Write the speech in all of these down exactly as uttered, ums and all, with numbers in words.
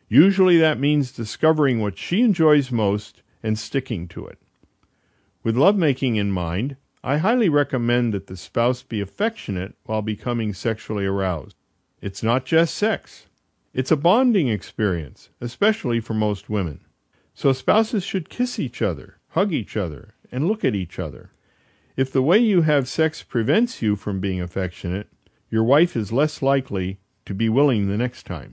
Usually that means discovering what she enjoys most and sticking to it. With lovemaking in mind, I highly recommend that the spouse be affectionate while becoming sexually aroused. It's not just sex. It's a bonding experience, especially for most women. So spouses should kiss each other, hug each other, and look at each other. If the way you have sex prevents you from being affectionate, your wife is less likely to be willing the next time.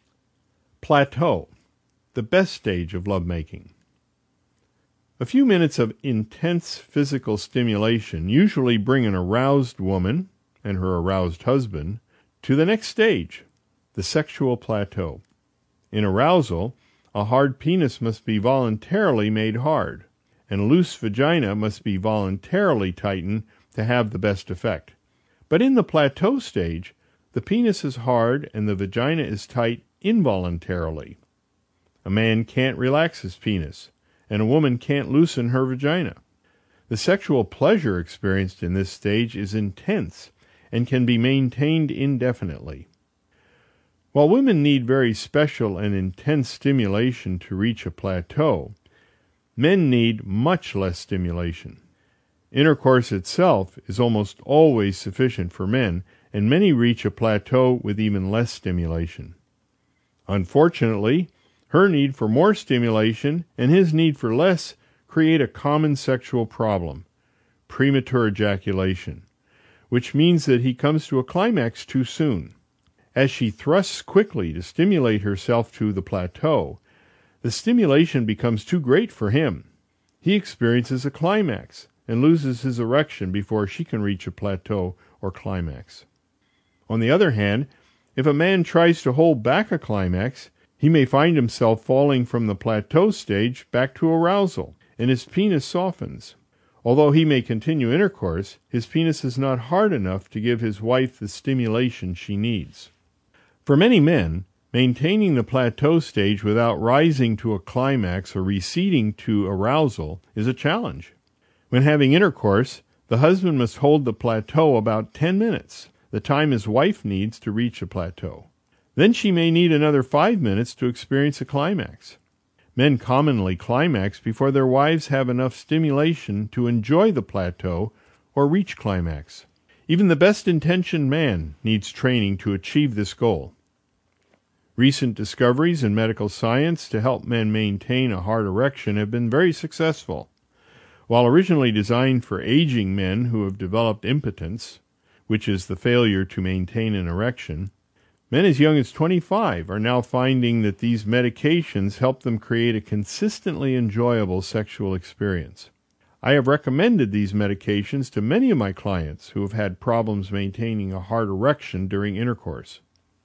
Plateau, the best stage of lovemaking. A few minutes of intense physical stimulation usually bring an aroused woman and her aroused husband to the next stage, the sexual plateau. In arousal, a hard penis must be voluntarily made hard, and a loose vagina must be voluntarily tightened to have the best effect. But in the plateau stage, the penis is hard and the vagina is tight involuntarily. A man can't relax his penis, and a woman can't loosen her vagina. The sexual pleasure experienced in this stage is intense and can be maintained indefinitely. While women need very special and intense stimulation to reach a plateau, men need much less stimulation. Intercourse itself is almost always sufficient for men, and many reach a plateau with even less stimulation. Unfortunately, her need for more stimulation and his need for less create a common sexual problem, premature ejaculation, which means that he comes to a climax too soon. As she thrusts quickly to stimulate herself to the plateau, the stimulation becomes too great for him. He experiences a climax and loses his erection before she can reach a plateau or climax. On the other hand, if a man tries to hold back a climax, he may find himself falling from the plateau stage back to arousal, and his penis softens. Although he may continue intercourse, his penis is not hard enough to give his wife the stimulation she needs. For many men, maintaining the plateau stage without rising to a climax or receding to arousal is a challenge. When having intercourse, the husband must hold the plateau about ten minutes, the time his wife needs to reach a plateau. Then she may need another five minutes to experience a climax. Men commonly climax before their wives have enough stimulation to enjoy the plateau or reach climax. Even the best-intentioned man needs training to achieve this goal. Recent discoveries in medical science to help men maintain a hard erection have been very successful. While originally designed for aging men who have developed impotence, which is the failure to maintain an erection, men as young as twenty-five are now finding that these medications help them create a consistently enjoyable sexual experience. I have recommended these medications to many of my clients who have had problems maintaining a hard erection during intercourse.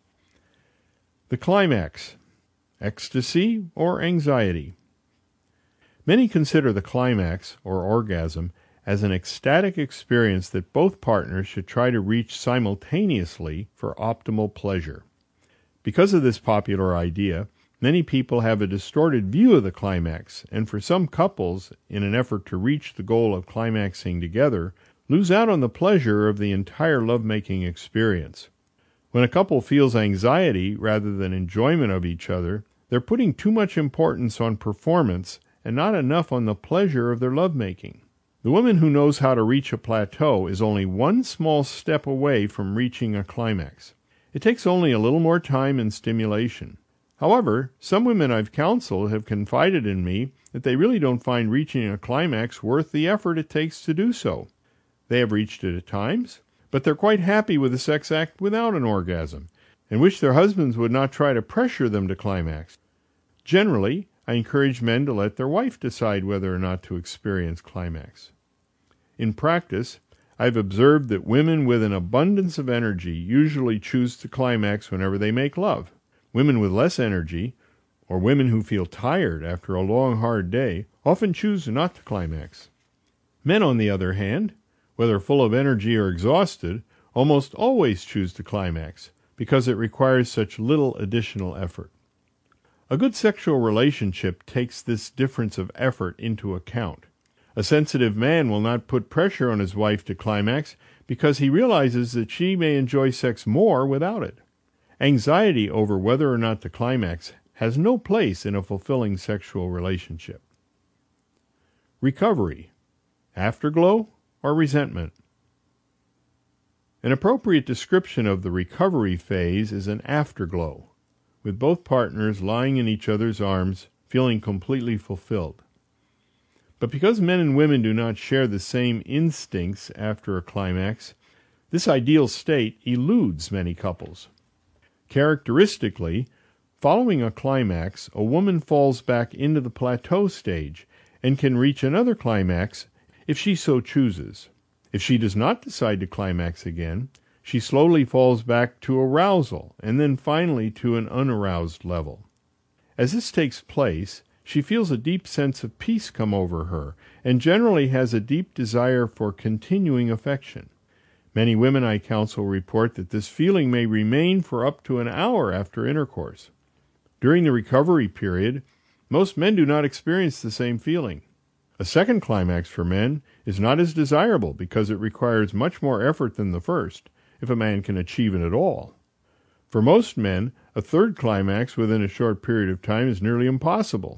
The climax, ecstasy or anxiety. Many consider the climax, or orgasm, as an ecstatic experience that both partners should try to reach simultaneously for optimal pleasure. Because of this popular idea, many people have a distorted view of the climax, and for some couples, in an effort to reach the goal of climaxing together, lose out on the pleasure of the entire lovemaking experience. When a couple feels anxiety rather than enjoyment of each other, they're putting too much importance on performance and not enough on the pleasure of their lovemaking. The woman who knows how to reach a plateau is only one small step away from reaching a climax. It takes only a little more time and stimulation. However, some women I've counseled have confided in me that they really don't find reaching a climax worth the effort it takes to do so. They have reached it at times, but they're quite happy with the sex act without an orgasm, and wish their husbands would not try to pressure them to climax. Generally, I encourage men to let their wife decide whether or not to experience climax. In practice, I've observed that women with an abundance of energy usually choose to climax whenever they make love. Women with less energy, or women who feel tired after a long, hard day, often choose not to climax. Men, on the other hand, whether full of energy or exhausted, almost always choose to climax, because it requires such little additional effort. A good sexual relationship takes this difference of effort into account. A sensitive man will not put pressure on his wife to climax because he realizes that she may enjoy sex more without it. Anxiety over whether or not to climax has no place in a fulfilling sexual relationship. Recovery, afterglow, or resentment? An appropriate description of the recovery phase is an afterglow, with both partners lying in each other's arms, feeling completely fulfilled. But because men and women do not share the same instincts after a climax, this ideal state eludes many couples. Characteristically, following a climax, a woman falls back into the plateau stage and can reach another climax if she so chooses. If she does not decide to climax again, she slowly falls back to arousal and then finally to an unaroused level. As this takes place, she feels a deep sense of peace come over her and generally has a deep desire for continuing affection. Many women I counsel report that this feeling may remain for up to an hour after intercourse. During the recovery period, most men do not experience the same feeling. A second climax for men is not as desirable because it requires much more effort than the first, if a man can achieve it at all. For most men, a third climax within a short period of time is nearly impossible.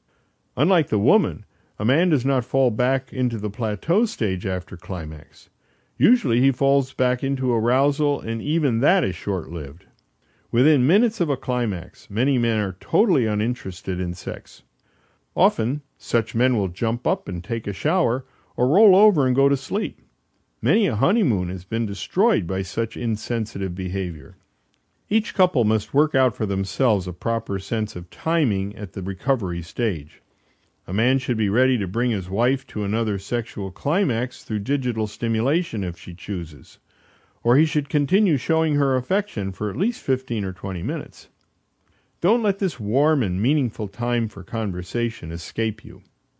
Unlike the woman, a man does not fall back into the plateau stage after climax. Usually he falls back into arousal, and even that is short-lived. Within minutes of a climax, many men are totally uninterested in sex. Often, such men will jump up and take a shower, or roll over and go to sleep. Many a honeymoon has been destroyed by such insensitive behavior. Each couple must work out for themselves a proper sense of timing at the recovery stage. A man should be ready to bring his wife to another sexual climax through digital stimulation if she chooses, or he should continue showing her affection for at least fifteen or twenty minutes. Don't let this warm and meaningful time for conversation escape you.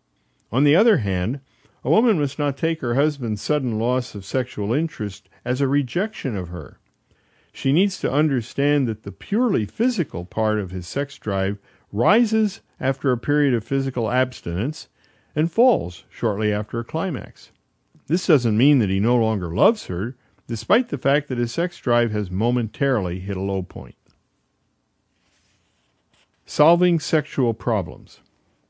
On the other hand, a woman must not take her husband's sudden loss of sexual interest as a rejection of her. She needs to understand that the purely physical part of his sex drive rises after a period of physical abstinence and falls shortly after a climax. This doesn't mean that he no longer loves her, despite the fact that his sex drive has momentarily hit a low point. Solving sexual problems.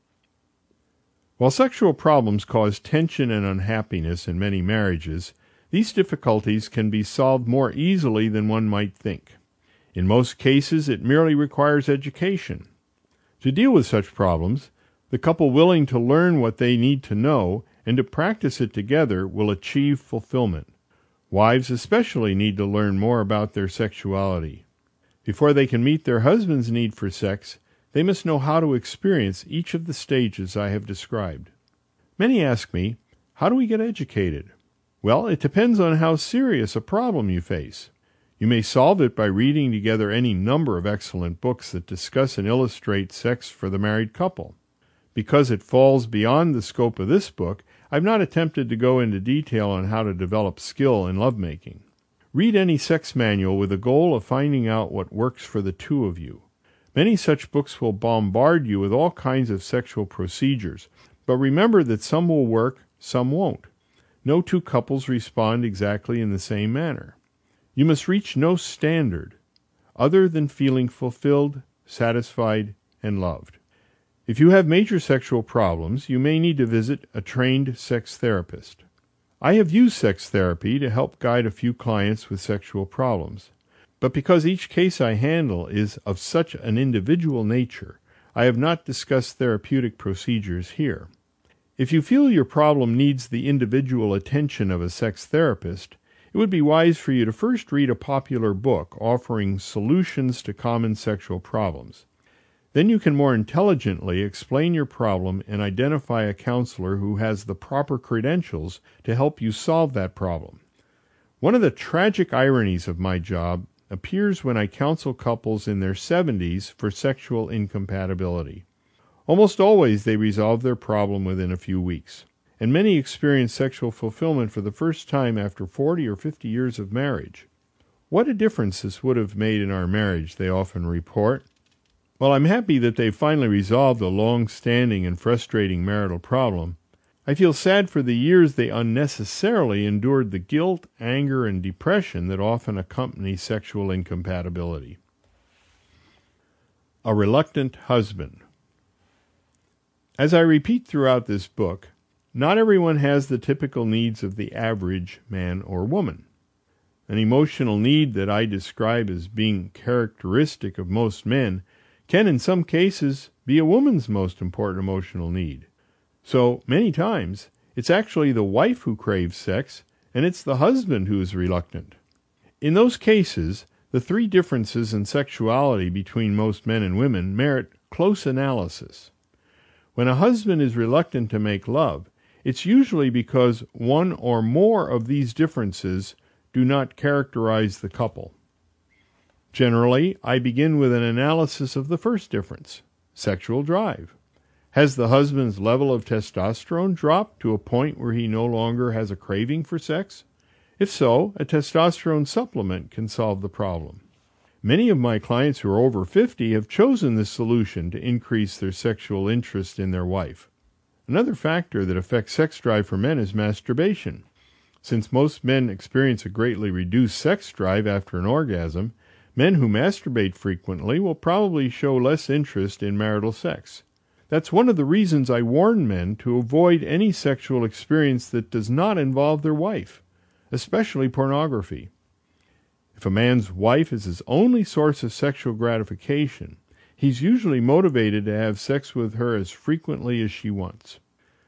While sexual problems cause tension and unhappiness in many marriages, these difficulties can be solved more easily than one might think. In most cases, it merely requires education. To deal with such problems, the couple willing to learn what they need to know and to practice it together will achieve fulfillment. Wives especially need to learn more about their sexuality. Before they can meet their husband's need for sex, they must know how to experience each of the stages I have described. Many ask me, how do we get educated? Well, it depends on how serious a problem you face. You may solve it by reading together any number of excellent books that discuss and illustrate sex for the married couple. Because it falls beyond the scope of this book, I've not attempted to go into detail on how to develop skill in lovemaking. Read any sex manual with the goal of finding out what works for the two of you. Many such books will bombard you with all kinds of sexual procedures, but remember that some will work, some won't. No two couples respond exactly in the same manner. You must reach no standard other than feeling fulfilled, satisfied, and loved. If you have major sexual problems, you may need to visit a trained sex therapist. I have used sex therapy to help guide a few clients with sexual problems. But because each case I handle is of such an individual nature, I have not discussed therapeutic procedures here. If you feel your problem needs the individual attention of a sex therapist, it would be wise for you to first read a popular book offering solutions to common sexual problems. Then you can more intelligently explain your problem and identify a counselor who has the proper credentials to help you solve that problem. One of the tragic ironies of my job appears when I counsel couples in their seventies for sexual incompatibility. Almost always they resolve their problem within a few weeks, and many experience sexual fulfillment for the first time after forty or fifty years of marriage. What a difference this would have made in our marriage, they often report. While I'm happy that they finally resolved a long-standing and frustrating marital problem, I feel sad for the years they unnecessarily endured the guilt, anger, and depression that often accompany sexual incompatibility. A reluctant husband. As I repeat throughout this book, not everyone has the typical needs of the average man or woman. An emotional need that I describe as being characteristic of most men can in some cases be a woman's most important emotional need. So, many times, it's actually the wife who craves sex, and it's the husband who is reluctant. In those cases, the three differences in sexuality between most men and women merit close analysis. When a husband is reluctant to make love, it's usually because one or more of these differences do not characterize the couple. Generally, I begin with an analysis of the first difference, sexual drive. Has the husband's level of testosterone dropped to a point where he no longer has a craving for sex? If so, a testosterone supplement can solve the problem. Many of my clients who are over fifty have chosen this solution to increase their sexual interest in their wife. Another factor that affects sex drive for men is masturbation. Since most men experience a greatly reduced sex drive after an orgasm, men who masturbate frequently will probably show less interest in marital sex. That's one of the reasons I warn men to avoid any sexual experience that does not involve their wife, especially pornography. If a man's wife is his only source of sexual gratification, he's usually motivated to have sex with her as frequently as she wants.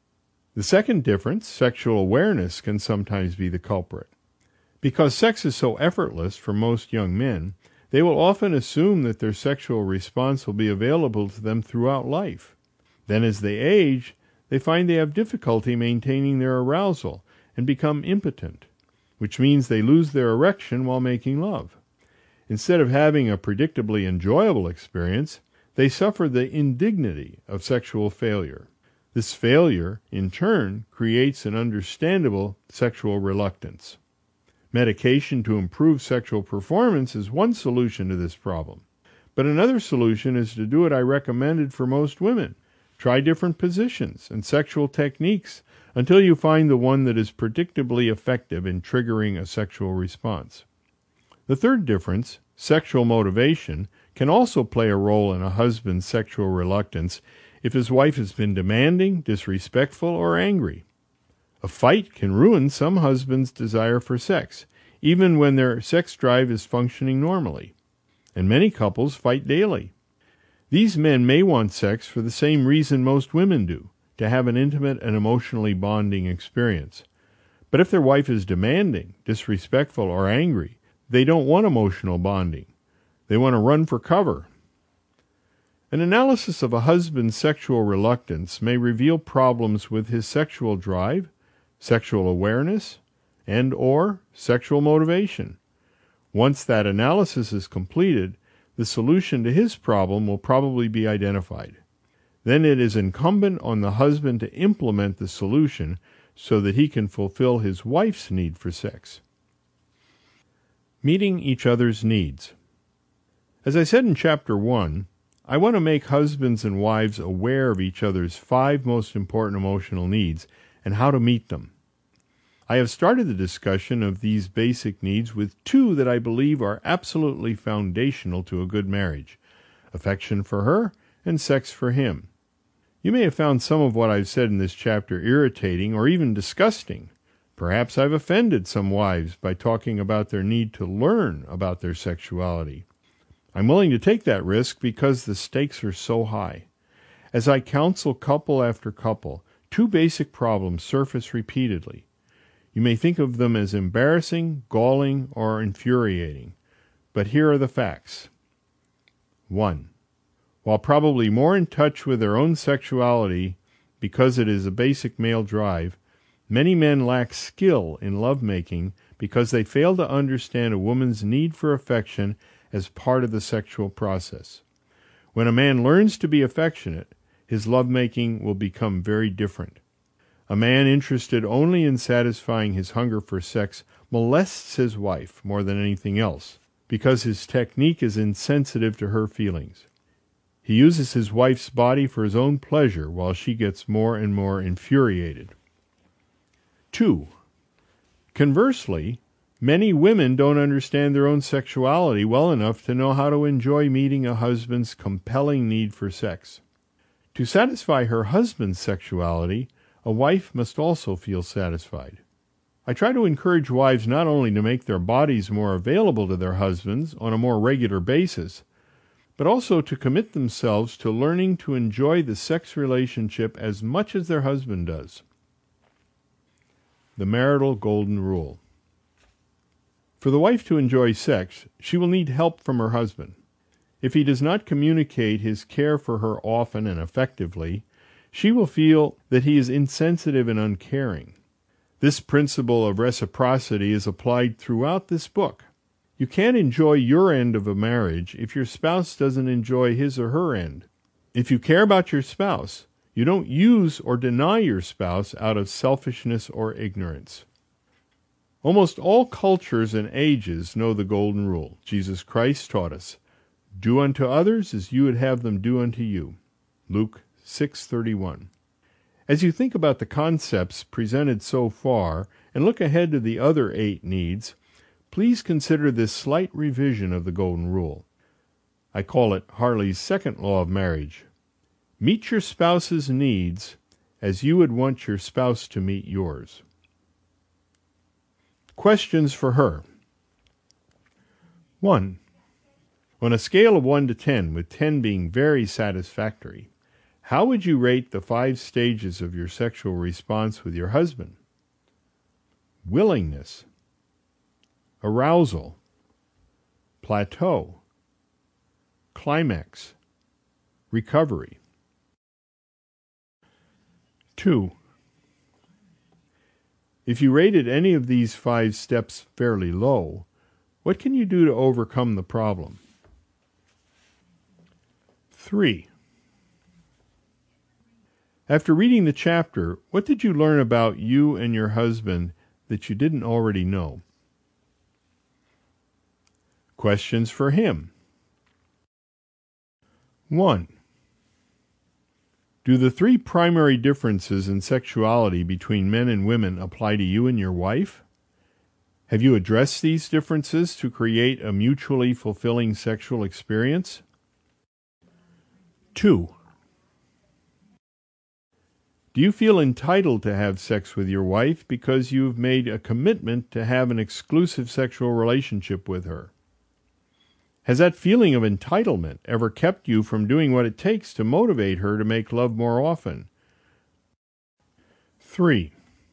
The second difference, sexual awareness, can sometimes be the culprit. Because sex is so effortless for most young men, they will often assume that their sexual response will be available to them throughout life. Then as they age, they find they have difficulty maintaining their arousal and become impotent, which means they lose their erection while making love. Instead of having a predictably enjoyable experience, they suffer the indignity of sexual failure. This failure, in turn, creates an understandable sexual reluctance. Medication to improve sexual performance is one solution to this problem. But another solution is to do what I recommended for most women. Try different positions and sexual techniques until you find the one that is predictably effective in triggering a sexual response. The third difference, sexual motivation, can also play a role in a husband's sexual reluctance if his wife has been demanding, disrespectful, or angry. A fight can ruin some husbands' desire for sex, even when their sex drive is functioning normally. And many couples fight daily. These men may want sex for the same reason most women do, to have an intimate and emotionally bonding experience. But if their wife is demanding, disrespectful, or angry, they don't want emotional bonding. They want to run for cover. An analysis of a husband's sexual reluctance may reveal problems with his sexual drive, sexual awareness, and or sexual motivation. Once that analysis is completed, the solution to his problem will probably be identified. Then it is incumbent on the husband to implement the solution so that he can fulfill his wife's need for sex. Meeting each other's needs. As I said in Chapter one, I want to make husbands and wives aware of each other's five most important emotional needs and how to meet them. I have started the discussion of these basic needs with two that I believe are absolutely foundational to a good marriage: affection for her and sex for him. You may have found some of what I've said in this chapter irritating or even disgusting. Perhaps I've offended some wives by talking about their need to learn about their sexuality. I'm willing to take that risk because the stakes are so high. As I counsel couple after couple, two basic problems surface repeatedly. You may think of them as embarrassing, galling, or infuriating, but here are the facts. One, while probably more in touch with their own sexuality because it is a basic male drive, many men lack skill in lovemaking because they fail to understand a woman's need for affection as part of the sexual process. When a man learns to be affectionate, his lovemaking will become very different. A man interested only in satisfying his hunger for sex molests his wife more than anything else, because his technique is insensitive to her feelings. He uses his wife's body for his own pleasure while she gets more and more infuriated. Two, conversely, Many women don't understand their own sexuality well enough to know how to enjoy meeting a husband's compelling need for sex. To satisfy her husband's sexuality, a wife must also feel satisfied. I try to encourage wives not only to make their bodies more available to their husbands on a more regular basis, but also to commit themselves to learning to enjoy the sex relationship as much as their husband does. The marital golden rule. For the wife to enjoy sex, she will need help from her husband. If he does not communicate his care for her often and effectively, she will feel that he is insensitive and uncaring. This principle of reciprocity is applied throughout this book. You can't enjoy your end of a marriage if your spouse doesn't enjoy his or her end. If you care about your spouse, you don't use or deny your spouse out of selfishness or ignorance. Almost all cultures and ages know the golden rule. Jesus Christ taught us, "Do unto others as you would have them do unto you." Luke six thirty-one. As you think about the concepts presented so far and look ahead to the other eight needs, please consider this slight revision of the golden rule. I call it Harley's second law of marriage. Meet your spouse's needs as you would want your spouse to meet yours. Questions for her. one. On a scale of one to ten, with ten being very satisfactory, how would you rate the five stages of your sexual response with your husband? Willingness, arousal, plateau, climax, recovery. two. If you rated any of these five steps fairly low, what can you do to overcome the problem? three. After reading the chapter, what did you learn about you and your husband that you didn't already know? Questions for him. one. Do the three primary differences in sexuality between men and women apply to you and your wife? Have you addressed these differences to create a mutually fulfilling sexual experience? two. Do you feel entitled to have sex with your wife because you've made a commitment to have an exclusive sexual relationship with her? Has that feeling of entitlement ever kept you from doing what it takes to motivate her to make love more often? three.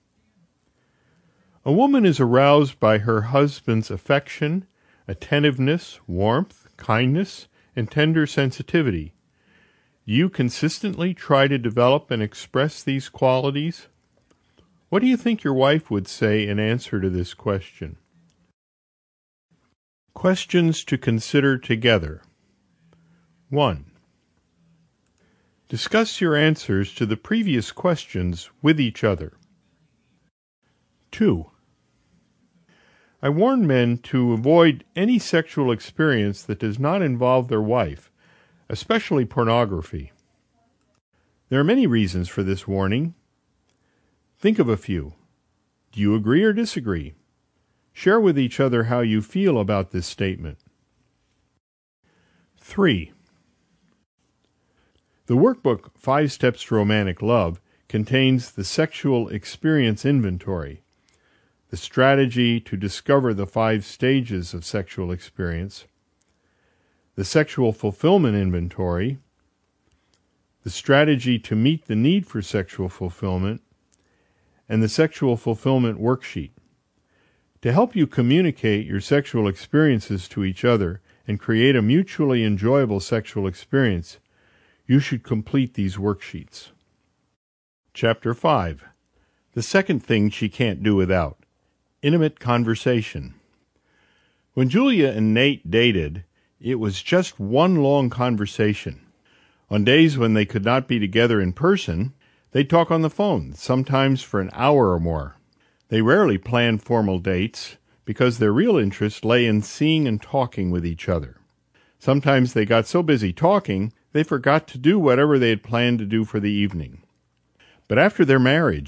A woman is aroused by her husband's affection, attentiveness, warmth, kindness, and tender sensitivity. Do you consistently try to develop and express these qualities? What do you think your wife would say in answer to this question? Questions to consider together. one. Discuss your answers to the previous questions with each other. two. I warn men to avoid any sexual experience that does not involve their wife, especially pornography. There are many reasons for this warning. Think of a few. Do you agree or disagree? Share with each other how you feel about this statement. three. The workbook Five Steps to Romantic Love contains the Sexual Experience Inventory, the strategy to discover the five stages of sexual experience, the Sexual Fulfillment Inventory, the strategy to meet the need for sexual fulfillment, and the Sexual Fulfillment Worksheet. To help you communicate your sexual experiences to each other and create a mutually enjoyable sexual experience, you should complete these worksheets. Chapter five. The second thing she can't do without. Intimate conversation. When Julia and Nate dated, it was just one long conversation. On days when they could not be together in person, they'd talk on the phone, sometimes for an hour or more. They rarely planned formal dates because their real interest lay in seeing and talking with each other. Sometimes they got so busy talking, they forgot to do whatever they had planned to do for the evening. But after their marriage,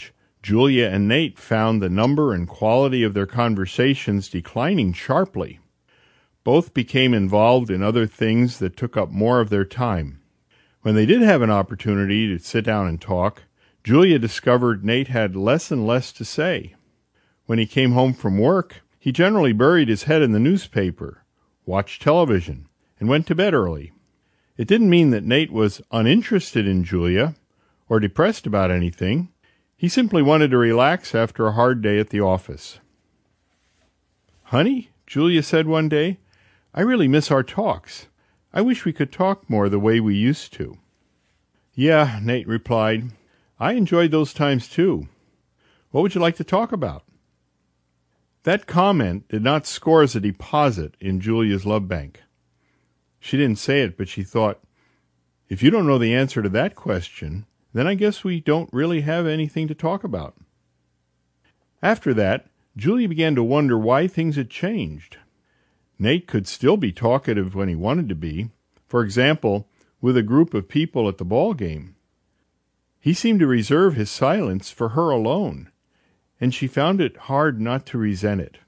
Julia and Nate found the number and quality of their conversations declining sharply. Both became involved in other things that took up more of their time. When they did have an opportunity to sit down and talk, Julia discovered Nate had less and less to say. When he came home from work, he generally buried his head in the newspaper, watched television, and went to bed early. It didn't mean that Nate was uninterested in Julia or depressed about anything. He simply wanted to relax after a hard day at the office. "Honey," Julia said one day, "I really miss our talks. I wish we could talk more the way we used to." "Yeah," Nate replied. "I enjoyed those times too. What would you like to talk about?" That comment did not score as a deposit in Julia's love bank. She didn't say it, but she thought, if you don't know the answer to that question, then I guess we don't really have anything to talk about. After that, Julia began to wonder why things had changed. Nate could still be talkative when he wanted to be, for example, with a group of people at the ball game. He seemed to reserve his silence for her alone, and she found it hard not to resent it.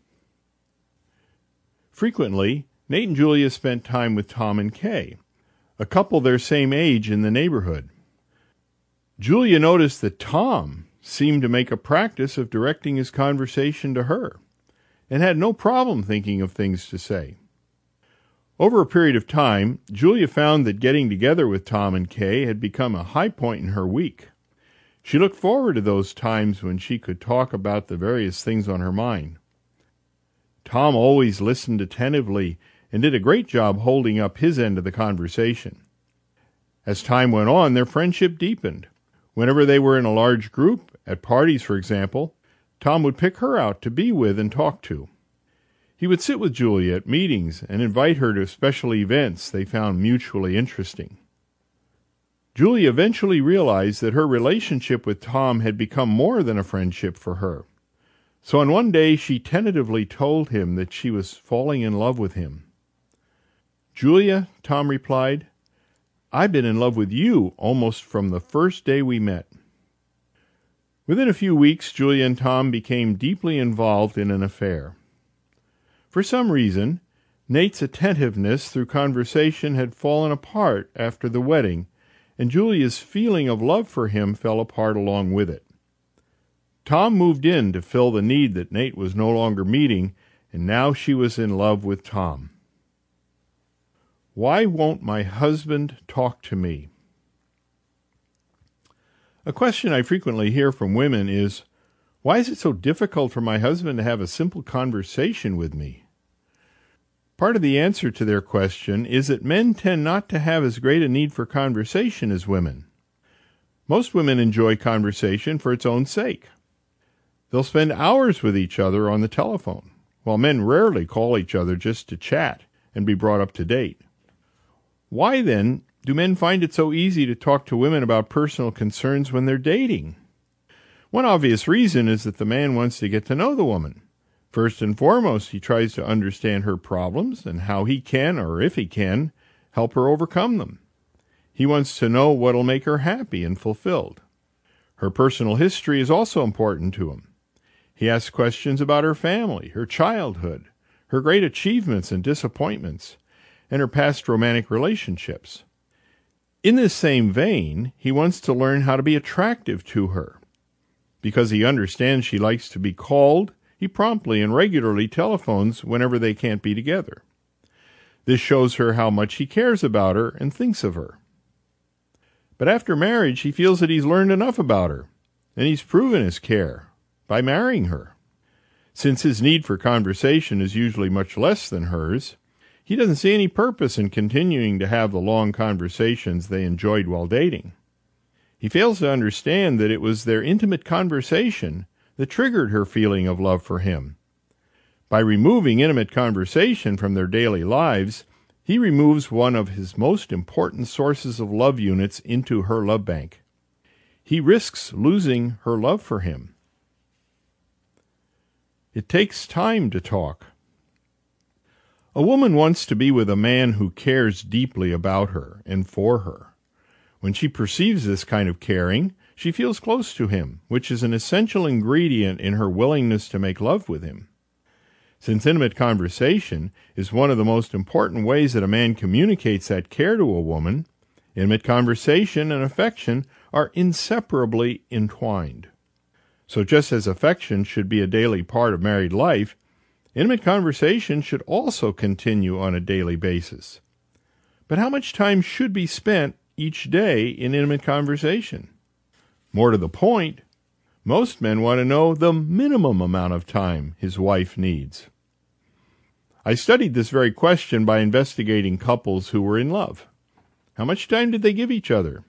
Frequently, Nate and Julia spent time with Tom and Kay, a couple their same age in the neighborhood. Julia noticed that Tom seemed to make a practice of directing his conversation to her, and had no problem thinking of things to say. Over a period of time, Julia found that getting together with Tom and Kay had become a high point in her week. She looked forward to those times when she could talk about the various things on her mind. Tom always listened attentively and did a great job holding up his end of the conversation. As time went on, their friendship deepened. Whenever they were in a large group, at parties for example, Tom would pick her out to be with and talk to. He would sit with Julia at meetings and invite her to special events they found mutually interesting. Julia eventually realized that her relationship with Tom had become more than a friendship for her. So on one day she tentatively told him that she was falling in love with him. "Julia," Tom replied, "I've been in love with you almost from the first day we met." Within a few weeks, Julia and Tom became deeply involved in an affair. For some reason, Nate's attentiveness through conversation had fallen apart after the wedding, and Julia's feeling of love for him fell apart along with it. Tom moved in to fill the need that Nate was no longer meeting, and now she was in love with Tom. Why won't my husband talk to me? A question I frequently hear from women is, why is it so difficult for my husband to have a simple conversation with me? Part of the answer to their question is that men tend not to have as great a need for conversation as women. Most women enjoy conversation for its own sake. They'll spend hours with each other on the telephone, while men rarely call each other just to chat and be brought up to date. Why, then, do men find it so easy to talk to women about personal concerns when they're dating? One obvious reason is that the man wants to get to know the woman. First and foremost, he tries to understand her problems and how he can, or if he can, help her overcome them. He wants to know what'll make her happy and fulfilled. Her personal history is also important to him. He asks questions about her family, her childhood, her great achievements and disappointments, and her past romantic relationships. In this same vein, he wants to learn how to be attractive to her. Because he understands she likes to be called, he promptly and regularly telephones whenever they can't be together. This shows her how much he cares about her and thinks of her. But after marriage, he feels that he's learned enough about her, and he's proven his care by marrying her. Since his need for conversation is usually much less than hers, he doesn't see any purpose in continuing to have the long conversations they enjoyed while dating. He fails to understand that it was their intimate conversation that triggered her feeling of love for him. By removing intimate conversation from their daily lives, he removes one of his most important sources of love units into her love bank. He risks losing her love for him. It takes time to talk. A woman wants to be with a man who cares deeply about her and for her. When she perceives this kind of caring, she feels close to him, which is an essential ingredient in her willingness to make love with him. Since intimate conversation is one of the most important ways that a man communicates that care to a woman, intimate conversation and affection are inseparably entwined. So just as affection should be a daily part of married life, intimate conversation should also continue on a daily basis. But how much time should be spent each day in intimate conversation? More to the point, most men want to know the minimum amount of time his wife needs. I studied this very question by investigating couples who were in love. How much time did they give each other?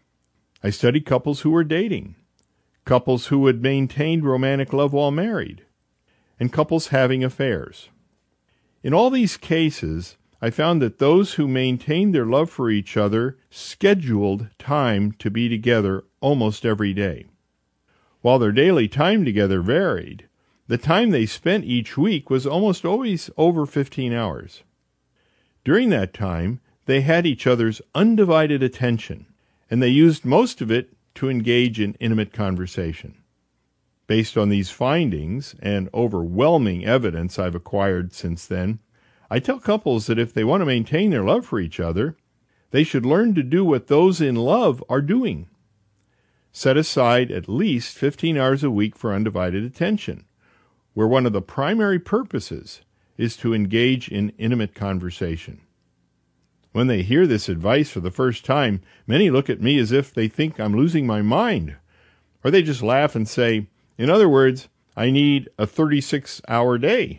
I studied couples who were dating, couples who had maintained romantic love while married, and couples having affairs. In all these cases, I found that those who maintained their love for each other scheduled time to be together almost every day. While their daily time together varied, the time they spent each week was almost always over fifteen hours. During that time, they had each other's undivided attention, and they used most of it to engage in intimate conversation. Based on these findings and overwhelming evidence I've acquired since then, I tell couples that if they want to maintain their love for each other, they should learn to do what those in love are doing. Set aside at least fifteen hours a week for undivided attention, where one of the primary purposes is to engage in intimate conversation. When they hear this advice for the first time, many look at me as if they think I'm losing my mind, or they just laugh and say, in other words, I need a thirty-six hour day.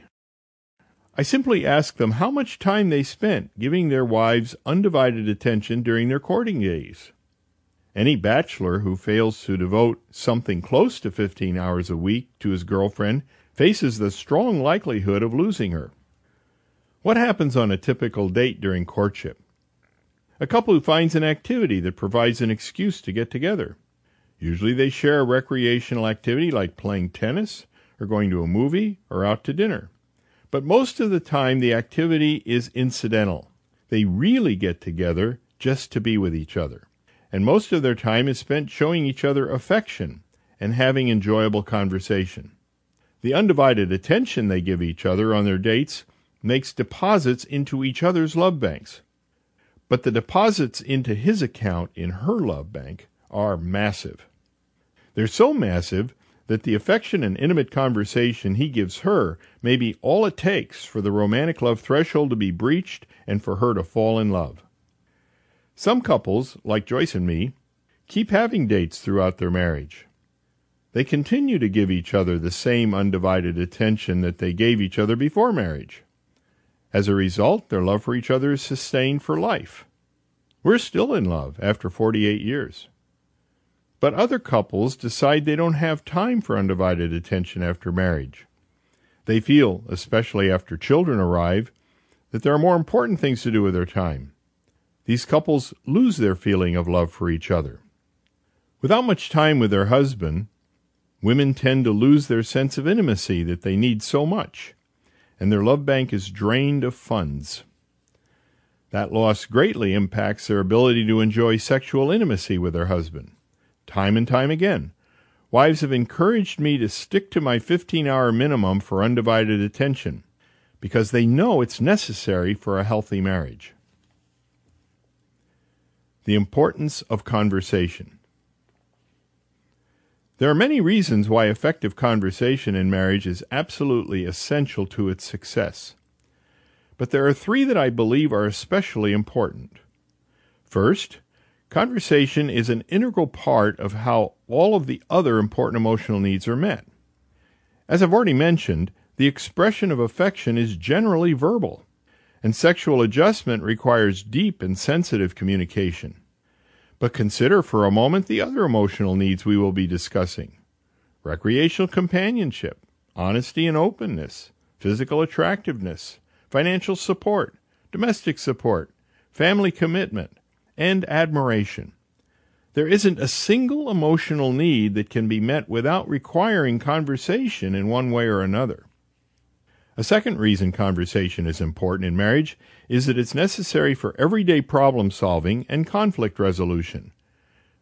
I simply ask them how much time they spent giving their wives undivided attention during their courting days. Any bachelor who fails to devote something close to fifteen hours a week to his girlfriend faces the strong likelihood of losing her. What happens on a typical date during courtship? A couple who finds an activity that provides an excuse to get together. Usually they share a recreational activity like playing tennis or going to a movie or out to dinner. But most of the time, the activity is incidental. They really get together just to be with each other. And most of their time is spent showing each other affection and having enjoyable conversation. The undivided attention they give each other on their dates makes deposits into each other's love banks. But the deposits into his account in her love bank are massive. They're so massive that the affection and intimate conversation he gives her may be all it takes for the romantic love threshold to be breached and for her to fall in love. Some couples, like Joyce and me, keep having dates throughout their marriage. They continue to give each other the same undivided attention that they gave each other before marriage. As a result, their love for each other is sustained for life. We're still in love after forty-eight years. But other couples decide they don't have time for undivided attention after marriage. They feel, especially after children arrive, that there are more important things to do with their time. These couples lose their feeling of love for each other. Without much time with their husband, women tend to lose their sense of intimacy that they need so much, and their love bank is drained of funds. That loss greatly impacts their ability to enjoy sexual intimacy with their husband. Time and time again, wives have encouraged me to stick to my fifteen-hour minimum for undivided attention because they know it's necessary for a healthy marriage. The importance of conversation. There are many reasons why effective conversation in marriage is absolutely essential to its success. But there are three that I believe are especially important. First, conversation is an integral part of how all of the other important emotional needs are met. As I've already mentioned, the expression of affection is generally verbal, and sexual adjustment requires deep and sensitive communication. But consider for a moment the other emotional needs we will be discussing: recreational companionship, honesty and openness, physical attractiveness, financial support, domestic support, family commitment, and admiration. There isn't a single emotional need that can be met without requiring conversation in one way or another. A second reason conversation is important in marriage is that it's necessary for everyday problem solving and conflict resolution,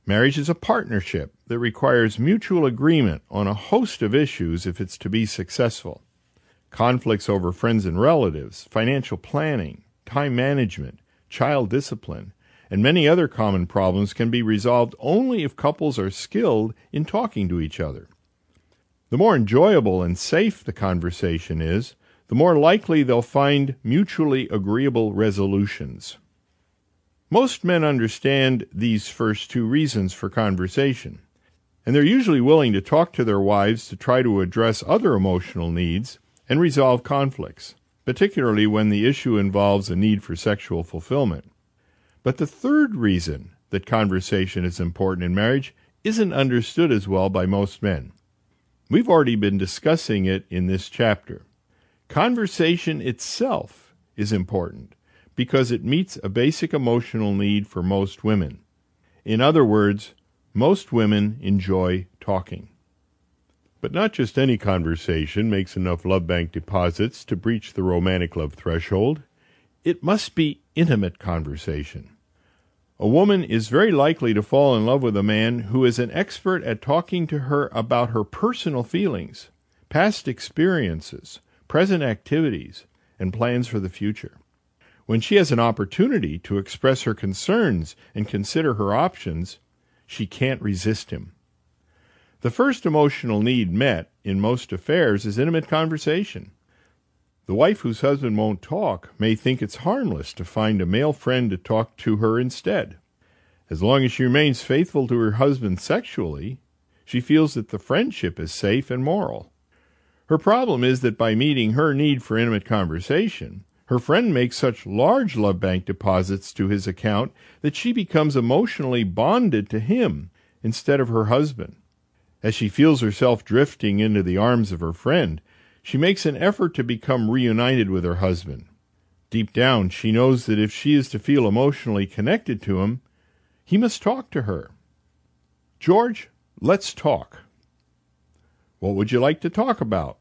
Marriage is a partnership that requires mutual agreement on a host of issues if it's to be successful. Conflicts over friends and relatives, financial planning, time management, child discipline, and many other common problems can be resolved only if couples are skilled in talking to each other. The more enjoyable and safe the conversation is, the more likely they'll find mutually agreeable resolutions. Most men understand these first two reasons for conversation, and they're usually willing to talk to their wives to try to address other emotional needs and resolve conflicts, particularly when the issue involves a need for sexual fulfillment. But the third reason that conversation is important in marriage isn't understood as well by most men. We've already been discussing it in this chapter. Conversation itself is important because it meets a basic emotional need for most women. In other words, most women enjoy talking. But not just any conversation makes enough love bank deposits to breach the romantic love threshold. It must be intimate conversation. A woman is very likely to fall in love with a man who is an expert at talking to her about her personal feelings, past experiences, present activities, and plans for the future. When she has an opportunity to express her concerns and consider her options, she can't resist him. The first emotional need met in most affairs is intimate conversation. The wife whose husband won't talk may think it's harmless to find a male friend to talk to her instead. As long as she remains faithful to her husband sexually, she feels that the friendship is safe and moral. Her problem is that by meeting her need for intimate conversation, her friend makes such large love bank deposits to his account that she becomes emotionally bonded to him instead of her husband. As she feels herself drifting into the arms of her friend, she makes an effort to become reunited with her husband. Deep down, she knows that if she is to feel emotionally connected to him, he must talk to her. George, let's talk. What would you like to talk about?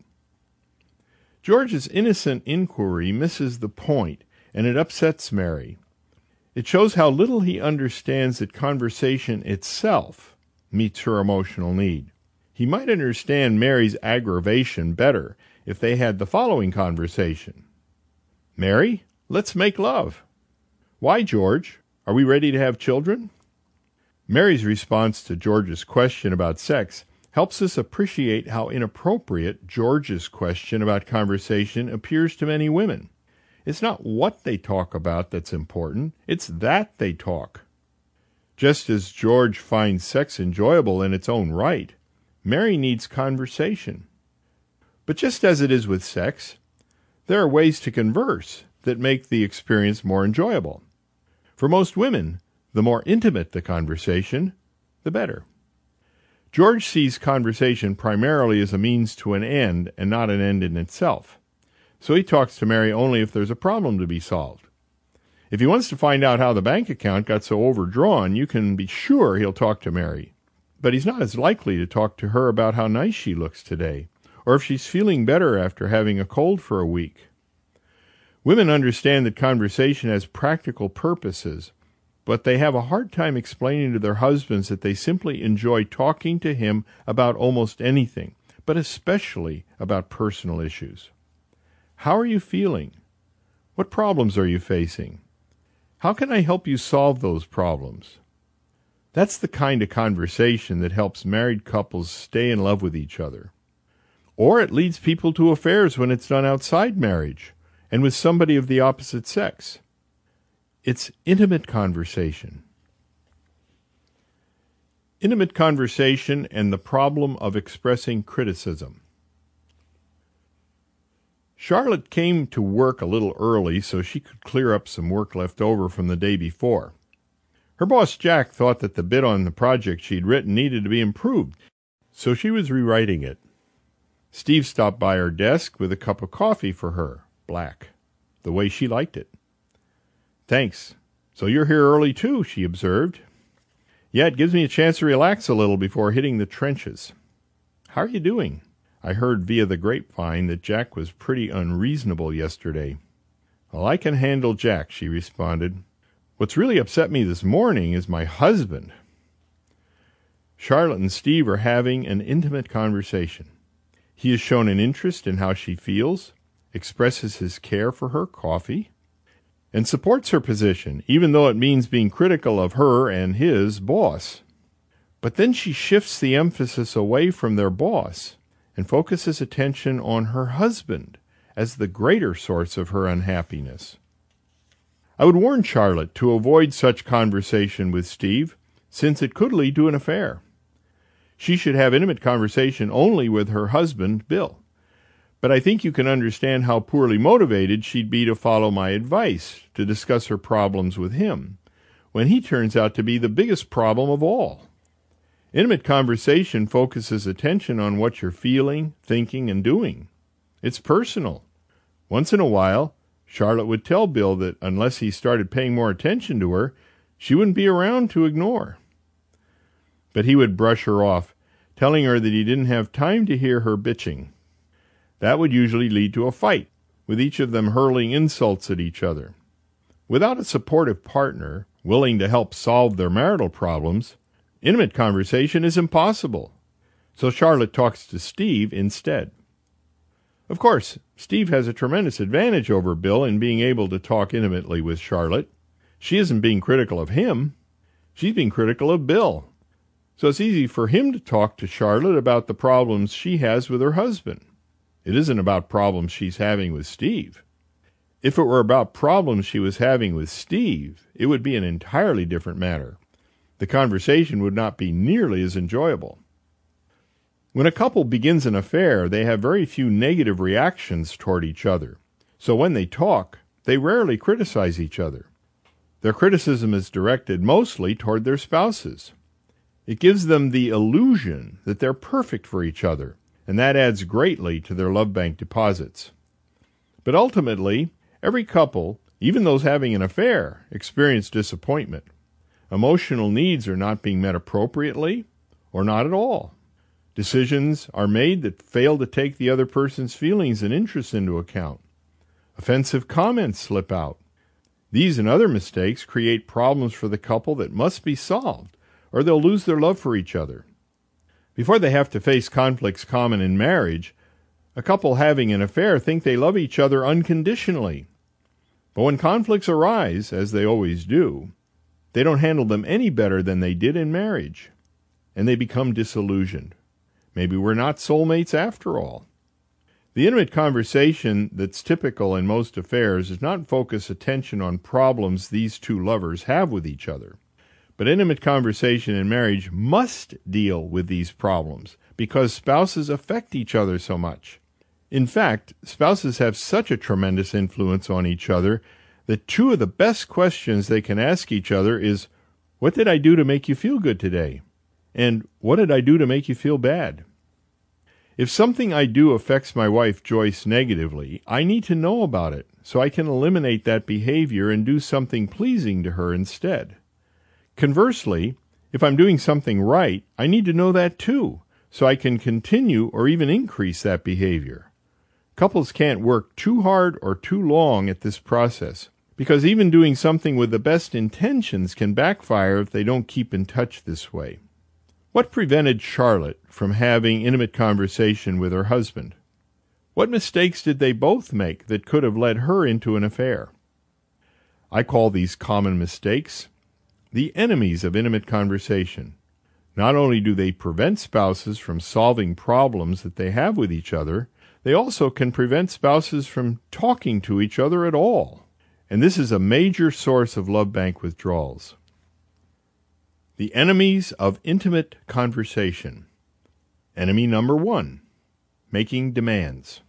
George's innocent inquiry misses the point, and it upsets Mary. It shows how little he understands that conversation itself meets her emotional need. He might understand Mary's aggravation better if they had the following conversation. Mary, let's make love. Why, George? Are we ready to have children? Mary's response to George's question about sex helps us appreciate how inappropriate George's question about conversation appears to many women. It's not what they talk about that's important, it's that they talk. Just as George finds sex enjoyable in its own right, Mary needs conversation. But just as it is with sex, there are ways to converse that make the experience more enjoyable. For most women, the more intimate the conversation, the better. George sees conversation primarily as a means to an end and not an end in itself. So he talks to Mary only if there's a problem to be solved. If he wants to find out how the bank account got so overdrawn, you can be sure he'll talk to Mary. But he's not as likely to talk to her about how nice she looks today, or if she's feeling better after having a cold for a week. Women understand that conversation has practical purposes, but they have a hard time explaining to their husbands that they simply enjoy talking to him about almost anything, but especially about personal issues. How are you feeling? What problems are you facing? How can I help you solve those problems? That's the kind of conversation that helps married couples stay in love with each other. Or it leads people to affairs when it's done outside marriage and with somebody of the opposite sex. It's intimate conversation. Intimate conversation and the problem of expressing criticism. Charlotte came to work a little early so she could clear up some work left over from the day before. Her boss Jack thought that the bit on the project she'd written needed to be improved, so she was rewriting it. Steve stopped by her desk with a cup of coffee for her, black, the way she liked it. Thanks. So you're here early too, she observed. Yeah, it gives me a chance to relax a little before hitting the trenches. How are you doing? I heard via the grapevine that Jack was pretty unreasonable yesterday. Well, I can handle Jack, she responded. What's really upset me this morning is my husband. Charlotte and Steve are having an intimate conversation. He has shown an interest in how she feels, expresses his care for her coffee, and supports her position, even though it means being critical of her and his boss. But then she shifts the emphasis away from their boss and focuses attention on her husband as the greater source of her unhappiness. I would warn Charlotte to avoid such conversation with Steve, since it could lead to an affair. She should have intimate conversation only with her husband, Bill. But I think you can understand how poorly motivated she'd be to follow my advice to discuss her problems with him, when he turns out to be the biggest problem of all. Intimate conversation focuses attention on what you're feeling, thinking, and doing. It's personal. Once in a while, Charlotte would tell Bill that unless he started paying more attention to her, she wouldn't be around to ignore. But he would brush her off, telling her that he didn't have time to hear her bitching. That would usually lead to a fight, with each of them hurling insults at each other. Without a supportive partner willing to help solve their marital problems, intimate conversation is impossible. So Charlotte talks to Steve instead. Of course, Steve has a tremendous advantage over Bill in being able to talk intimately with Charlotte. She isn't being critical of him. She's being critical of Bill. So it's easy for him to talk to Charlotte about the problems she has with her husband. It isn't about problems she's having with Steve. If it were about problems she was having with Steve, it would be an entirely different matter. The conversation would not be nearly as enjoyable. When a couple begins an affair, they have very few negative reactions toward each other. So when they talk, they rarely criticize each other. Their criticism is directed mostly toward their spouses. It gives them the illusion that they're perfect for each other, and that adds greatly to their love bank deposits. But ultimately, every couple, even those having an affair, experience disappointment. Emotional needs are not being met appropriately, or not at all. Decisions are made that fail to take the other person's feelings and interests into account. Offensive comments slip out. These and other mistakes create problems for the couple that must be solved, or they'll lose their love for each other. Before they have to face conflicts common in marriage, a couple having an affair think they love each other unconditionally. But when conflicts arise, as they always do, they don't handle them any better than they did in marriage, and they become disillusioned. Maybe we're not soulmates after all. The intimate conversation that's typical in most affairs does not focus attention on problems these two lovers have with each other. But intimate conversation in marriage must deal with these problems because spouses affect each other so much. In fact, spouses have such a tremendous influence on each other that two of the best questions they can ask each other is, "What did I do to make you feel good today?" And "What did I do to make you feel bad?" If something I do affects my wife Joyce negatively, I need to know about it so I can eliminate that behavior and do something pleasing to her instead. Conversely, if I'm doing something right, I need to know that too, so I can continue or even increase that behavior. Couples can't work too hard or too long at this process, because even doing something with the best intentions can backfire if they don't keep in touch this way. What prevented Charlotte from having intimate conversation with her husband? What mistakes did they both make that could have led her into an affair? I call these common mistakes the enemies of intimate conversation. Not only do they prevent spouses from solving problems that they have with each other, they also can prevent spouses from talking to each other at all. And this is a major source of love bank withdrawals. The enemies of intimate conversation. Enemy number one, making demands.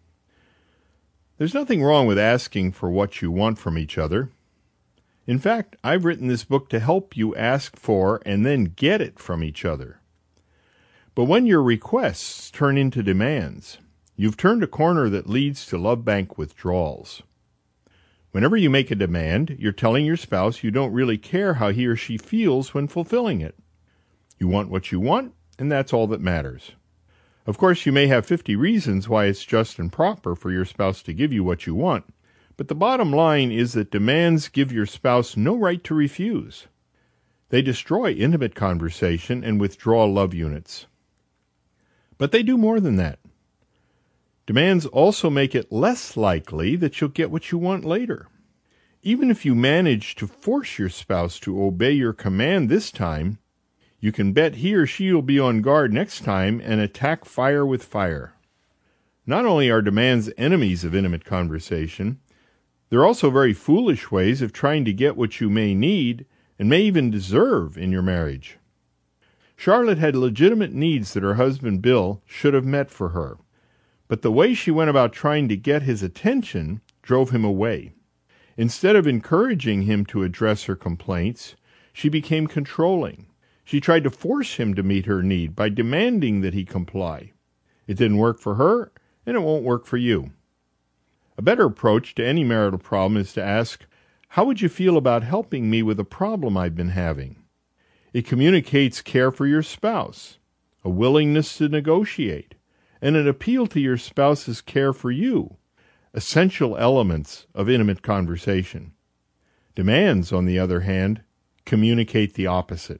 There's nothing wrong with asking for what you want from each other. In fact, I've written this book to help you ask for and then get it from each other. But when your requests turn into demands, you've turned a corner that leads to love bank withdrawals. Whenever you make a demand, you're telling your spouse you don't really care how he or she feels when fulfilling it. You want what you want, and that's all that matters. Of course, you may have fifty reasons why it's just and proper for your spouse to give you what you want, but the bottom line is that demands give your spouse no right to refuse. They destroy intimate conversation and withdraw love units. But they do more than that. Demands also make it less likely that you'll get what you want later. Even if you manage to force your spouse to obey your command this time, you can bet he or she will be on guard next time and attack fire with fire. Not only are demands enemies of intimate conversation, they're also very foolish ways of trying to get what you may need and may even deserve in your marriage. Charlotte had legitimate needs that her husband Bill should have met for her, but the way she went about trying to get his attention drove him away. Instead of encouraging him to address her complaints, she became controlling. She tried to force him to meet her need by demanding that he comply. It didn't work for her, and it won't work for you. A better approach to any marital problem is to ask, how would you feel about helping me with a problem I've been having? It communicates care for your spouse, a willingness to negotiate, and an appeal to your spouse's care for you, essential elements of intimate conversation. Demands, on the other hand, communicate the opposite.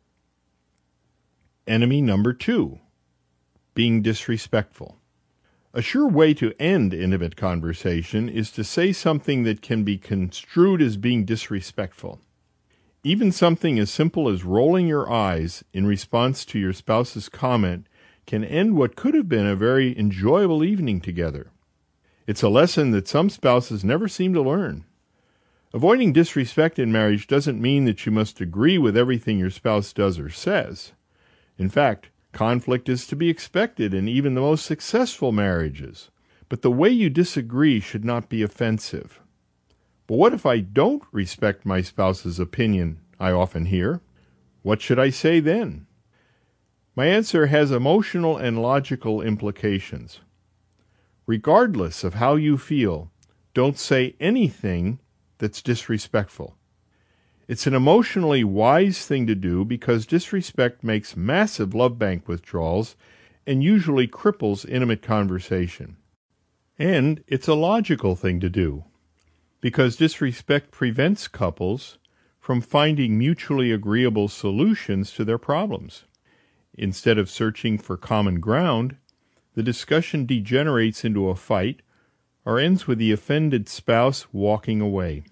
Enemy number two, being disrespectful. A sure way to end intimate conversation is to say something that can be construed as being disrespectful. Even something as simple as rolling your eyes in response to your spouse's comment can end what could have been a very enjoyable evening together. It's a lesson that some spouses never seem to learn. Avoiding disrespect in marriage doesn't mean that you must agree with everything your spouse does or says. In fact, conflict is to be expected in even the most successful marriages, but the way you disagree should not be offensive. But what if I don't respect my spouse's opinion, I often hear? What should I say then? My answer has emotional and logical implications. Regardless of how you feel, don't say anything that's disrespectful. It's an emotionally wise thing to do because disrespect makes massive love bank withdrawals and usually cripples intimate conversation. And it's a logical thing to do because disrespect prevents couples from finding mutually agreeable solutions to their problems. Instead of searching for common ground, the discussion degenerates into a fight or ends with the offended spouse walking away.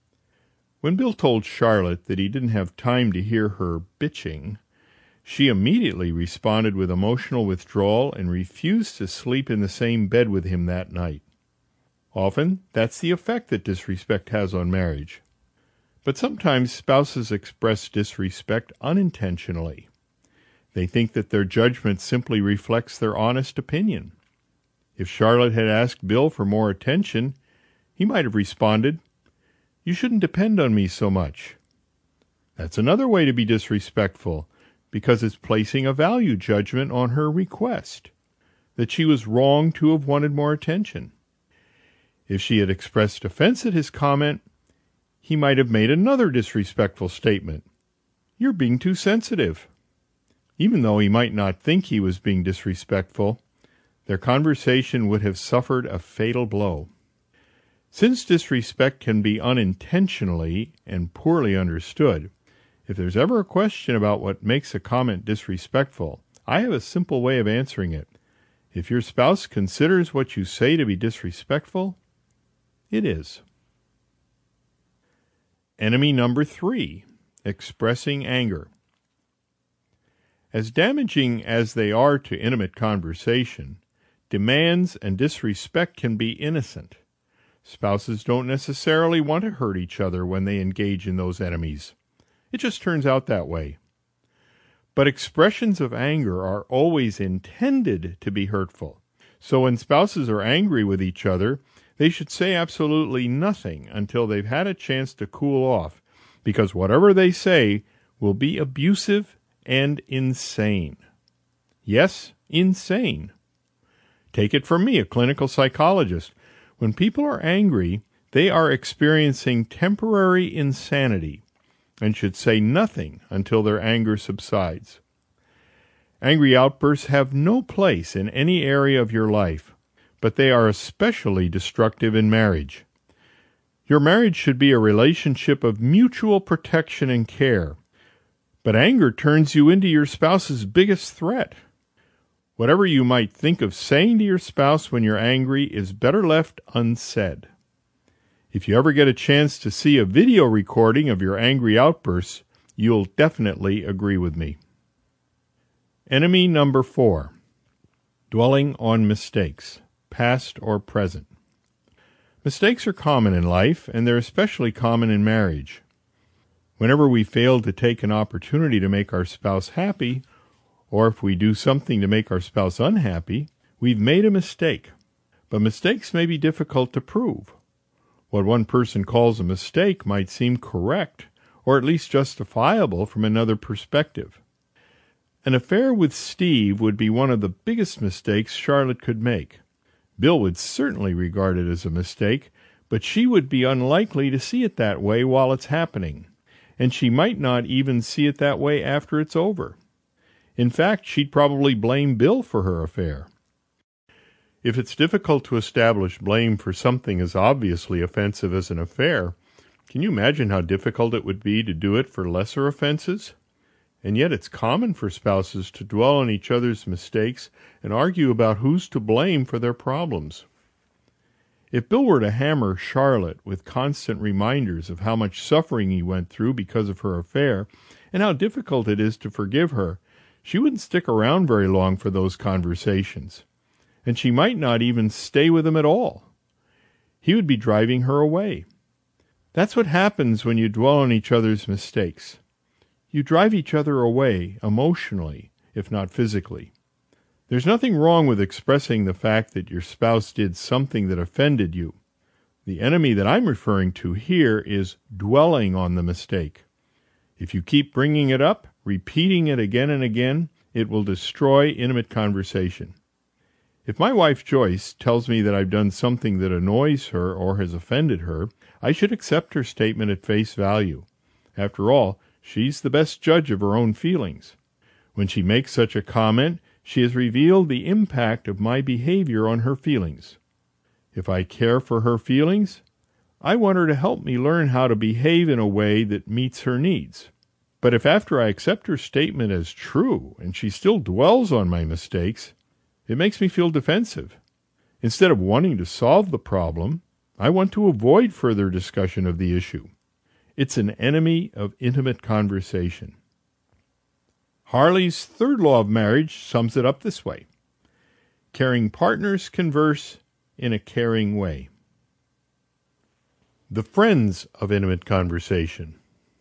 When Bill told Charlotte that he didn't have time to hear her bitching, she immediately responded with emotional withdrawal and refused to sleep in the same bed with him that night. Often, that's the effect that disrespect has on marriage. But sometimes spouses express disrespect unintentionally. They think that their judgment simply reflects their honest opinion. If Charlotte had asked Bill for more attention, he might have responded, "You shouldn't depend on me so much." That's another way to be disrespectful, because it's placing a value judgment on her request, that she was wrong to have wanted more attention. If she had expressed offense at his comment, he might have made another disrespectful statement. "You're being too sensitive." Even though he might not think he was being disrespectful, their conversation would have suffered a fatal blow. Since disrespect can be unintentionally and poorly understood, if there's ever a question about what makes a comment disrespectful, I have a simple way of answering it. If your spouse considers what you say to be disrespectful, it is. Enemy number three, expressing anger. As damaging as they are to intimate conversation, demands and disrespect can be innocent. Spouses don't necessarily want to hurt each other when they engage in those enemies. It just turns out that way. But expressions of anger are always intended to be hurtful. So when spouses are angry with each other, they should say absolutely nothing until they've had a chance to cool off, because whatever they say will be abusive and insane. Yes, insane. Take it from me, a clinical psychologist. When people are angry, they are experiencing temporary insanity and should say nothing until their anger subsides. Angry outbursts have no place in any area of your life, but they are especially destructive in marriage. Your marriage should be a relationship of mutual protection and care, But anger turns you into your spouse's biggest threat. Whatever you might think of saying to your spouse when you're angry is better left unsaid. If you ever get a chance to see a video recording of your angry outbursts, you'll definitely agree with me. Enemy number four, dwelling on mistakes, past or present. Mistakes are common in life, and they're especially common in marriage. Whenever we fail to take an opportunity to make our spouse happy, or if we do something to make our spouse unhappy, we've made a mistake. But mistakes may be difficult to prove. What one person calls a mistake might seem correct, or at least justifiable from another perspective. An affair with Steve would be one of the biggest mistakes Charlotte could make. Bill would certainly regard it as a mistake, but she would be unlikely to see it that way while it's happening, and she might not even see it that way after it's over. In fact, she'd probably blame Bill for her affair. If it's difficult to establish blame for something as obviously offensive as an affair, can you imagine how difficult it would be to do it for lesser offenses? And yet it's common for spouses to dwell on each other's mistakes and argue about who's to blame for their problems. If Bill were to hammer Charlotte with constant reminders of how much suffering he went through because of her affair and how difficult it is to forgive her, she wouldn't stick around very long for those conversations, and she might not even stay with him at all. He would be driving her away. That's what happens when you dwell on each other's mistakes. You drive each other away emotionally, if not physically. There's nothing wrong with expressing the fact that your spouse did something that offended you. The enemy that I'm referring to here is dwelling on the mistake. If you keep bringing it up, repeating it again and again, it will destroy intimate conversation. If my wife Joyce tells me that I've done something that annoys her or has offended her, I should accept her statement at face value. After all, she's the best judge of her own feelings. When she makes such a comment, she has revealed the impact of my behavior on her feelings. If I care for her feelings, I want her to help me learn how to behave in a way that meets her needs. But if after I accept her statement as true and she still dwells on my mistakes, it makes me feel defensive. Instead of wanting to solve the problem, I want to avoid further discussion of the issue. It's an enemy of intimate conversation. Harley's third law of marriage sums it up this way: caring partners converse in a caring way. The friends of intimate conversation.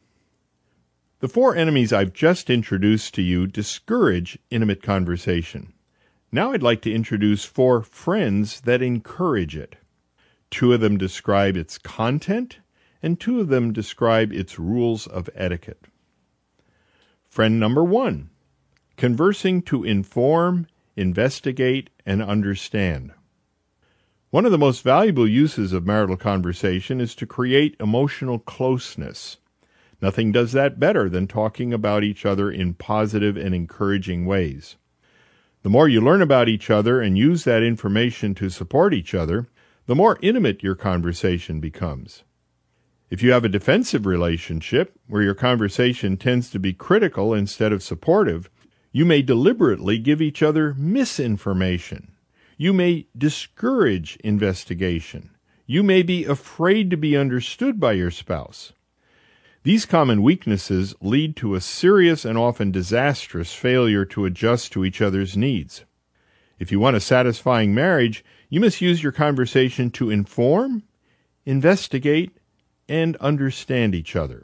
The four enemies I've just introduced to you discourage intimate conversation. Now I'd like to introduce four friends that encourage it. Two of them describe its content, and two of them describe its rules of etiquette. Friend number one, conversing to inform, investigate, and understand. One of the most valuable uses of marital conversation is to create emotional closeness. Nothing does that better than talking about each other in positive and encouraging ways. The more you learn about each other and use that information to support each other, the more intimate your conversation becomes. If you have a defensive relationship, where your conversation tends to be critical instead of supportive, you may deliberately give each other misinformation. You may discourage investigation. You may be afraid to be understood by your spouse. These common weaknesses lead to a serious and often disastrous failure to adjust to each other's needs. If you want a satisfying marriage, you must use your conversation to inform, investigate, and understand each other.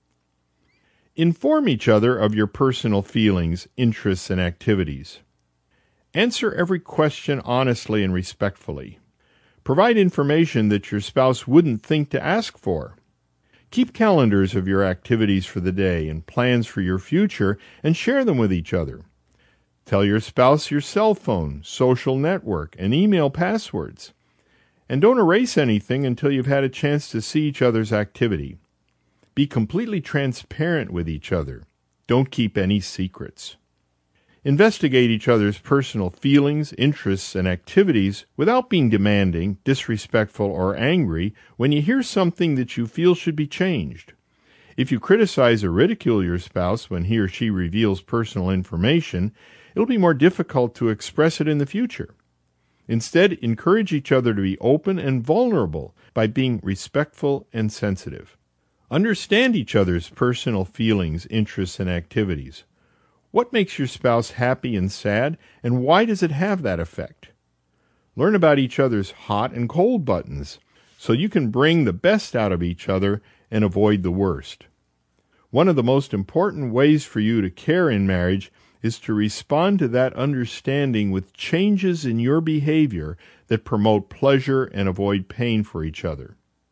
Inform each other of your personal feelings, interests, and activities. Answer every question honestly and respectfully. Provide information that your spouse wouldn't think to ask for. Keep calendars of your activities for the day and plans for your future and share them with each other. Tell your spouse your cell phone, social network, and email passwords. And don't erase anything until you've had a chance to see each other's activity. Be completely transparent with each other. Don't keep any secrets. Investigate each other's personal feelings, interests, and activities without being demanding, disrespectful, or angry when you hear something that you feel should be changed. If you criticize or ridicule your spouse when he or she reveals personal information, it'll be more difficult to express it in the future. Instead, encourage each other to be open and vulnerable by being respectful and sensitive. Understand each other's personal feelings, interests, and activities. What makes your spouse happy and sad, and why does it have that effect? Learn about each other's hot and cold buttons so you can bring the best out of each other and avoid the worst. One of the most important ways for you to care in marriage is to respond to that understanding with changes in your behavior that promote pleasure and avoid pain for each other.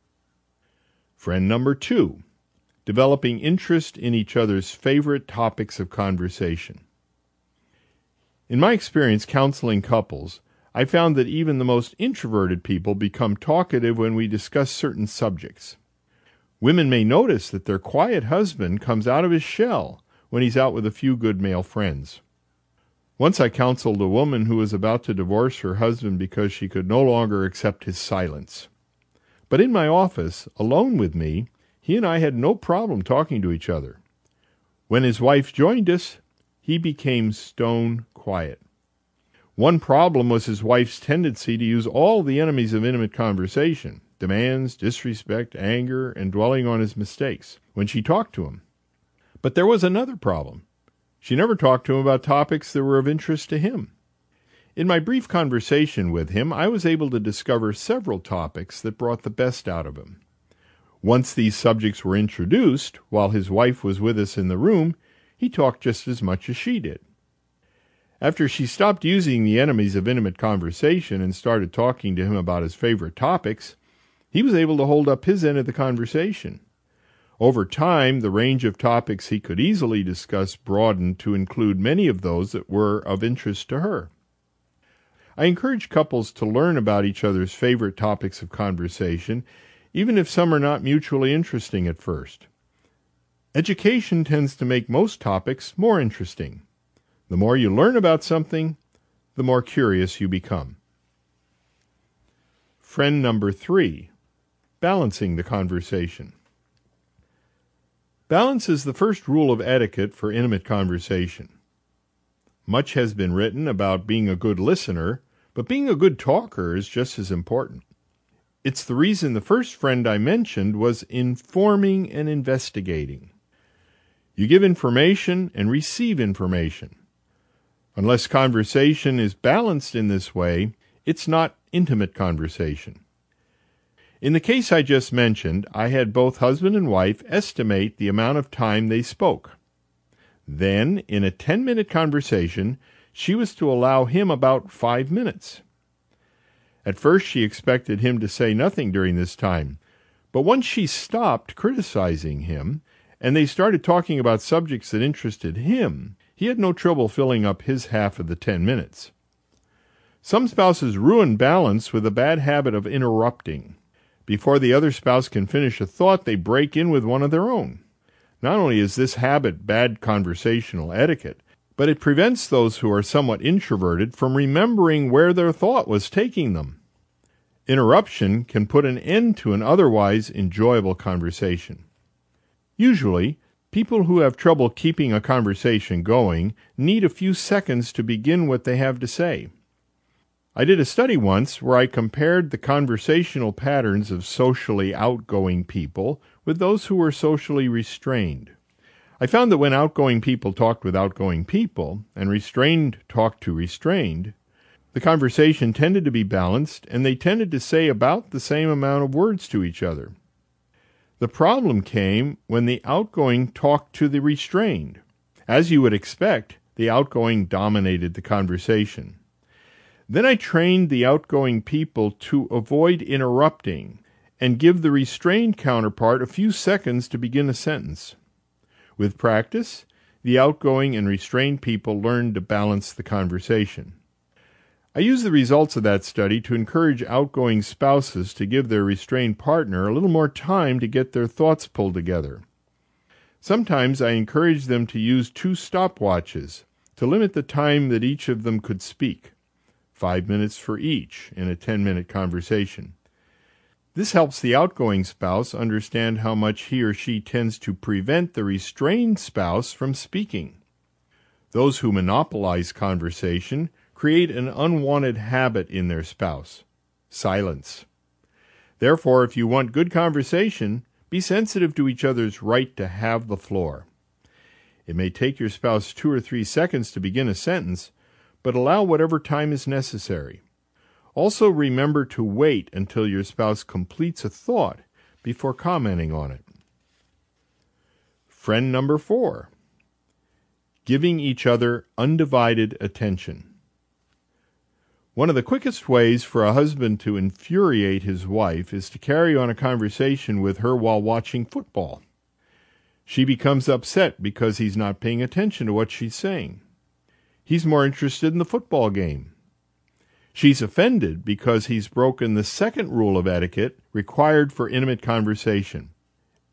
Friend number two, developing interest in each other's favorite topics of conversation. In my experience counseling couples, I found that even the most introverted people become talkative when we discuss certain subjects. Women may notice that their quiet husband comes out of his shell when he's out with a few good male friends. Once I counseled a woman who was about to divorce her husband because she could no longer accept his silence. But in my office, alone with me, he and I had no problem talking to each other. When his wife joined us, he became stone quiet. One problem was his wife's tendency to use all the enemies of intimate conversation, demands, disrespect, anger, and dwelling on his mistakes, when she talked to him. But there was another problem. She never talked to him about topics that were of interest to him. In my brief conversation with him, I was able to discover several topics that brought the best out of him. Once these subjects were introduced, while his wife was with us in the room, he talked just as much as she did. After she stopped using the enemies of intimate conversation and started talking to him about his favorite topics, he was able to hold up his end of the conversation. Over time, the range of topics he could easily discuss broadened to include many of those that were of interest to her. I encourage couples to learn about each other's favorite topics of conversation, even if some are not mutually interesting at first. Education tends to make most topics more interesting. The more you learn about something, the more curious you become. Friend number three, balancing the conversation. Balance is the first rule of etiquette for intimate conversation. Much has been written about being a good listener, but being a good talker is just as important. It's the reason the first friend I mentioned was informing and investigating. You give information and receive information. Unless conversation is balanced in this way, it's not intimate conversation. In the case I just mentioned, I had both husband and wife estimate the amount of time they spoke. Then, in a ten-minute conversation, she was to allow him about five minutes. At first she expected him to say nothing during this time, but once she stopped criticizing him, and they started talking about subjects that interested him, he had no trouble filling up his half of the ten minutes. Some spouses ruin balance with a bad habit of interrupting. Before the other spouse can finish a thought, they break in with one of their own. Not only is this habit bad conversational etiquette, but it prevents those who are somewhat introverted from remembering where their thought was taking them. Interruption can put an end to an otherwise enjoyable conversation. Usually, people who have trouble keeping a conversation going need a few seconds to begin what they have to say. I did a study once where I compared the conversational patterns of socially outgoing people with those who were socially restrained. I found that when outgoing people talked with outgoing people, and restrained talked to restrained, the conversation tended to be balanced, and they tended to say about the same amount of words to each other. The problem came when the outgoing talked to the restrained. As you would expect, the outgoing dominated the conversation. Then I trained the outgoing people to avoid interrupting and give the restrained counterpart a few seconds to begin a sentence. With practice, the outgoing and restrained people learned to balance the conversation. I used the results of that study to encourage outgoing spouses to give their restrained partner a little more time to get their thoughts pulled together. Sometimes I encouraged them to use two stopwatches to limit the time that each of them could speak, five minutes for each in a ten-minute conversation. This helps the outgoing spouse understand how much he or she tends to prevent the restrained spouse from speaking. Those who monopolize conversation create an unwanted habit in their spouse: silence. Therefore, if you want good conversation, be sensitive to each other's right to have the floor. It may take your spouse two or three seconds to begin a sentence, but allow whatever time is necessary. Also, remember to wait until your spouse completes a thought before commenting on it. Friend number four, giving each other undivided attention. One of the quickest ways for a husband to infuriate his wife is to carry on a conversation with her while watching football. She becomes upset because he's not paying attention to what she's saying. He's more interested in the football game. She's offended because he's broken the second rule of etiquette required for intimate conversation.